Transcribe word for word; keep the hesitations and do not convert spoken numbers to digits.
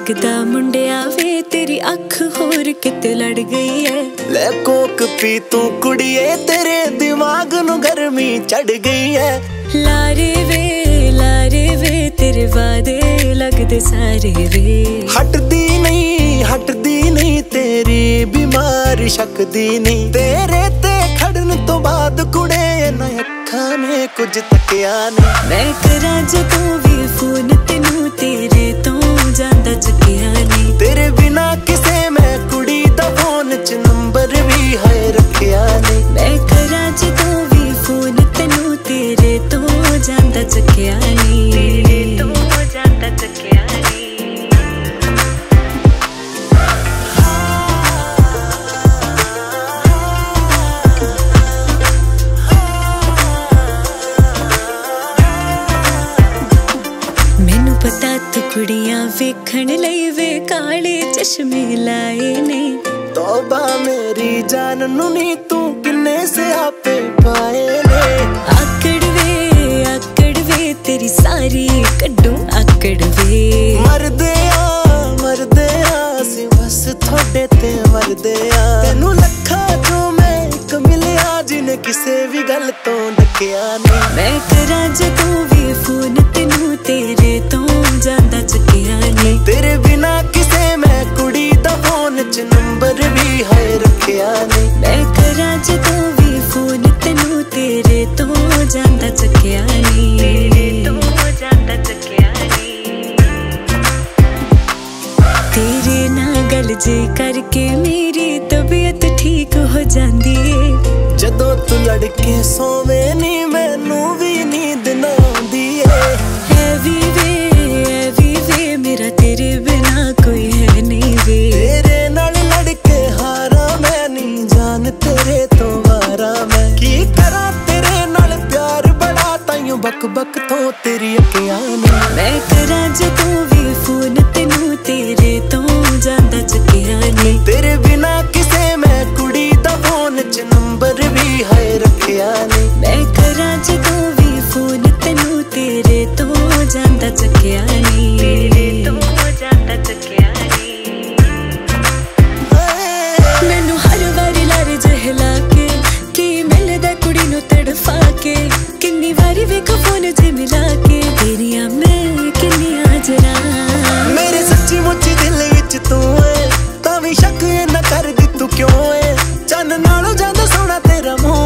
लगदा मुंडिया वे तेरी अख होर किते लड़ गई है। ले कोक पी तू कुड़िए तेरे दिमाग नू गर्मी चढ़ गई है। लारे वे लारे वे तेरे वादे लगदे सारे वे। हटदी नहीं हटदी नहीं तेरी बीमारी शकदी नहीं। तेरे ते खड़न तो बाद कुड़े ना अखां ने कुछ तकिया नहीं। मैं करां जदों वी फोन तेनू तेरे तो जांदा चुकिया नहीं। तेरे बिना किसे मैं कुड़ी दा फोन च नंबर भी है रखिया नहीं। मैं करां जदों वी फोन तेनू तेरे तो जांदा चुकिया नहीं। तेरे तो जांदा चुकिया नहीं। मैनू पता तू कुड़ियां वेखण लई वे काले चश्मे लाए ने। तौबा मेरी जान नू नी तू किन्ने से आपे पाए ने। आकड़ वे आकड़ वे तेरी सारी कड्डू आकड़ वे। मरदे आ मरदे आ सी बस थोड़े ते मरदे आ। तेनू लखा जो मैं एक मिलिया जिन्हें किसे भी गल तो डकिया नहीं। मैं करां जदों वी फोन तेनू तेरे तो जांदा चुकिया नहीं। तेरे बिना किसे मैं कुड़ी दा फोन च नंबर भी है रखिया नहीं। मैं करां जदों वी फोन तेनू तेरे तो जांदा चुकिया नहीं। तेरे तो जांदा चुकिया नहीं। तेरे नाल गल जे करके मेरी तबीयत ठीक हो जांदी है। जदों तू लड़के सोवे नी मैनू भी नींद ना आंदी है। हैवी वे हैवी वे मेरा तेरे बिना कोई है नहीं वे। तेरे नाल लड़के हारा मैं नहीं जान तेरे तो मारा मैं। की करा तेरे नाल प्यार बड़ा ताइयों बक बक तो तेरी अखियां ने। मैं करां जदों वी फोन तेनू तेरे तो जांदा चुकिया नहीं। तेरे बिना किसे मैं कुड़ी दा फोन च नंबर भी है रखिया नहीं। मैं करां जदों वी फोन तेनू तेरे तो जांदा चुकिया नहीं। तेरे तो जांदा चुकिया नहीं। मैनू हर वारी लारे जहला के की मिलदा कुड़ी नू तड़फा के। किन्नी वारी वेख फोन जे मिला के तेरियां मैं किन्नियां जरा। मेरे सच्ची मुच्ची दिल विच तू है तां भी शक ना कर दी तू क्यों है। चन्न नालों ज्यादा सोहना तेरा मुंह